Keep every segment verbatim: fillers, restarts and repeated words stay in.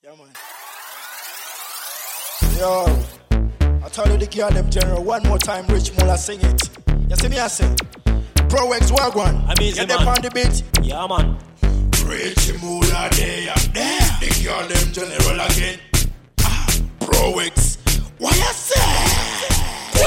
Yeah, man. Yo, I tell you the girl them general one more time, Rich Muller sing it. You see me I sing? Pro X Wagwan. I mean, get them on the beat. Yeah, man. Rich Muller there, there. The girl them general again. Ah, Pro X. What you say?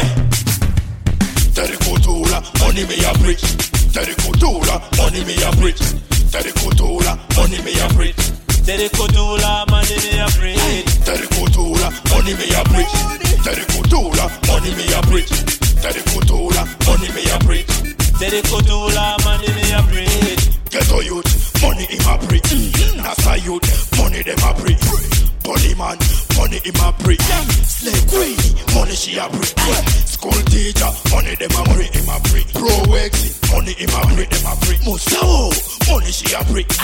Terry Couture, money me a preach. Terry Couture, money me a preach. Terry Couture, money me a preach. Terry Couture, money me a preach. Terry Couture, money me a preach. Terry Couture, money me a preach. Terry Couture, money me a preach. Terry Couture, money me a preach. Ghetto youth, money in my preach. Nasa youth, money them a preach. Body man, money in my preach. Slave queen, money she a preach. School teacher, money them a preach in my preach. Pro X, money in my preach, them a preach. Musawo, money she a preach.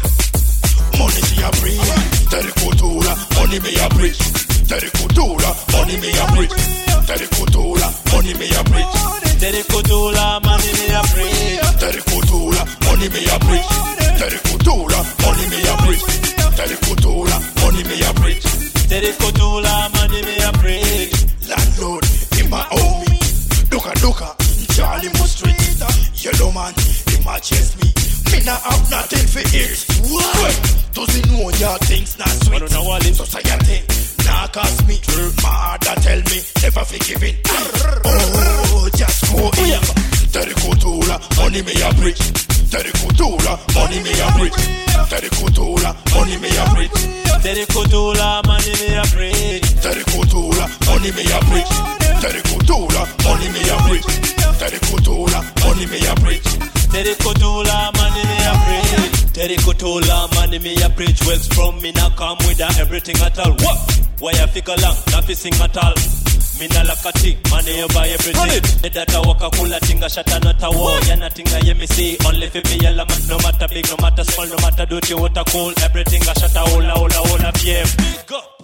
Money she a preach. Terry Couture, money me a preach. Terry Couture, money me a preach. Terry Couture, money me a preach. Terry Couture, money me a preach. Terry Couture, money me a preach. Terry Couture, money me a preach. Terry Couture, money me a preach. Terry Couture, money me a preach. Landlord, in my homie. Duka duka, Charlie Must Street. Yellow man, in my chest me. Me not have nothing for ears. What? Doesn't know your things not sweet. I don't know what it is. Society, nah cost me. My mother tell me, never forgiving. Oh, just go in. Terry Couture, money me a preach. Terry Couture, money me a preach. Terry Couture, money me a preach. Terry Couture, money me a preach. Terry Couture, money me a preach. Terry Couture, money me a preach. Terry Couture, money me a preach. Terry Couture, money me a preach. Terry Couture, money me a preach. Works from me now come with a everything at all. What? Why you figure long, not fi sing at all. Me na like a tick, money you buy everything. The data walk a cool, a thing a shot and not a war. Ya nothing a you me see, only fi me yellow man. No matter big, no matter small, no matter dirty, what a cool. Everything a shot a hole, a hole, a hole, a P M. Go.